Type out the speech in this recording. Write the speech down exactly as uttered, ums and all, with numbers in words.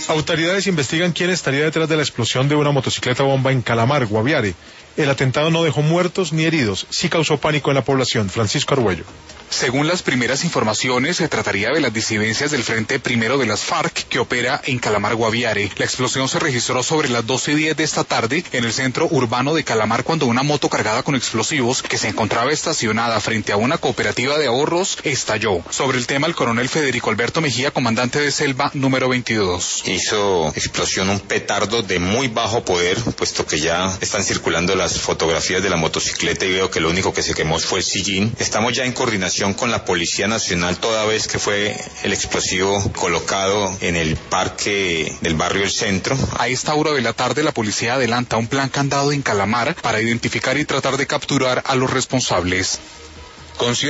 Autoridades investigan quién estaría detrás de la explosión de una motocicleta bomba en Calamar, Guaviare. El atentado no dejó muertos ni heridos, sí causó pánico en la población. Francisco Argüello. Según las primeras informaciones, se trataría de las disidencias del Frente Primero de las FARC que opera en Calamar, Guaviare. La explosión se registró sobre las doce y diez de esta tarde en el centro urbano de Calamar cuando una moto cargada con explosivos que se encontraba estacionada frente a una cooperativa de ahorros estalló. Sobre el tema, el coronel Federico Alberto Mejía, comandante de Selva número veintidós. Hizo explosión un petardo de muy bajo poder, puesto que ya están circulando las fotografías de la motocicleta y veo que lo único que se quemó fue el sillín. Estamos ya en coordinación con la Policía Nacional toda vez que fue el explosivo colocado en el parque del barrio El Centro. A esta hora de la tarde la policía adelanta un plan candado en Calamar para identificar y tratar de capturar a los responsables.